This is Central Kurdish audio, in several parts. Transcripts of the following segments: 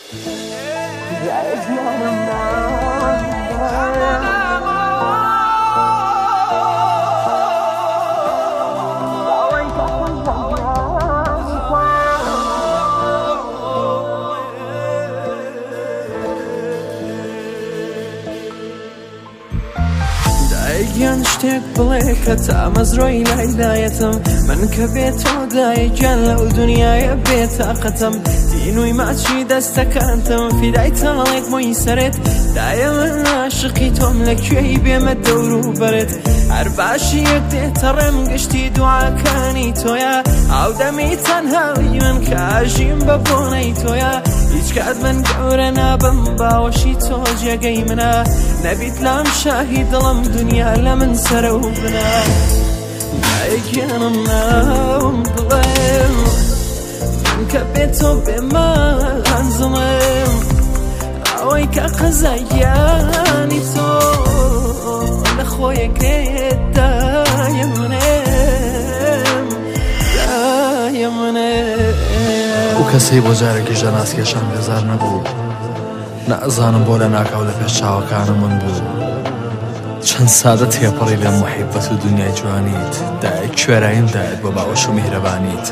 گیان شتێک بڵێ کە تا مەزرۆی لایدایەتم من کە بێتەوە دایگیان لەو دنیاە بێتاقەتم دینوی ماچی دەستەکانتم فیدای تاڵێک مۆی سەرێت دایە من عاشقی تۆم لەکوێی بێمە دەور و بەرێت هەر باشی یەک دێتە ڕێم گشتی دوعاکانی تۆیە ئاودەمی تەنهاوی من کە ئاژیم بە بۆنەی تۆیە هیچ کات من گەورە نابم باوەشی تۆ جێگەی منە نەبیت لام شاهی دڵم دنیا لە من سەرە و بنا دایگیانم ناوم بڵێم من کە بێتۆ بێمە هەنزڵم ئەوەی کە قەزاییانی تۆ لە خۆیەکێت دایە منێم دایە منێم و کەسەی بۆ جارێکیش لە ناسکێشان بێزار نەبوو نەزانم بۆ لە ناکاو لە پێش چاوەکانم من بوو چەند سادە تێپەڕی لە محیبەت و دنیای جوانیت دایک کوێراییم دایت بۆ باوەش و میهرەبانیت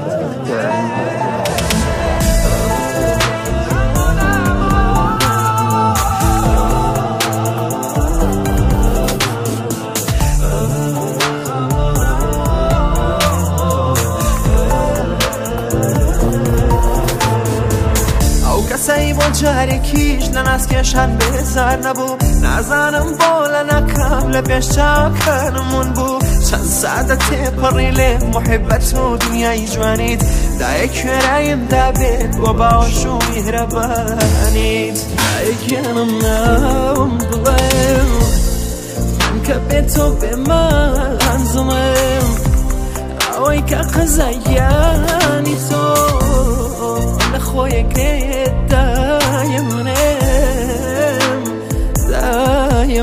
کەسەی بۆ جارێکیش لە ناسکێشان بێزار نەبوو نازانم بۆ لە ناکام لە پێش چاوەکانمون بوو چەند سادە تێپەڕی لێ محیبەت و دنیای جوانیت دایە کوێرایم دابێت بۆ باوەش و میهرەبانیت دایەکیانم ناوم بڵێم من کە بێتۆ بێمە هەنزڵم ئەوەی کە قەزاییانی تۆ لە خۆیەکێت دایە منێم دایە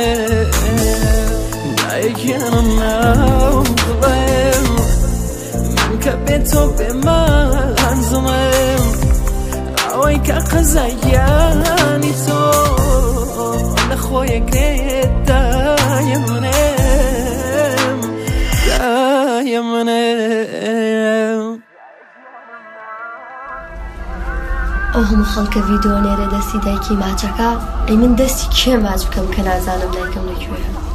منێم دایەکیانم ناوم بڵێم من کە بێتۆ بێمە هەنزڵم ئەوەی کە قەزاییانی تۆ لە خۆیەکێت دایە منێم دایە منێم ئەو هەموو خەڵکە ڤیدیۆ لێرە دەستی دایکی ماچەکە ئەی من دەستی کێ ماچ بکەم کە نازانم دایکم لەکوێیە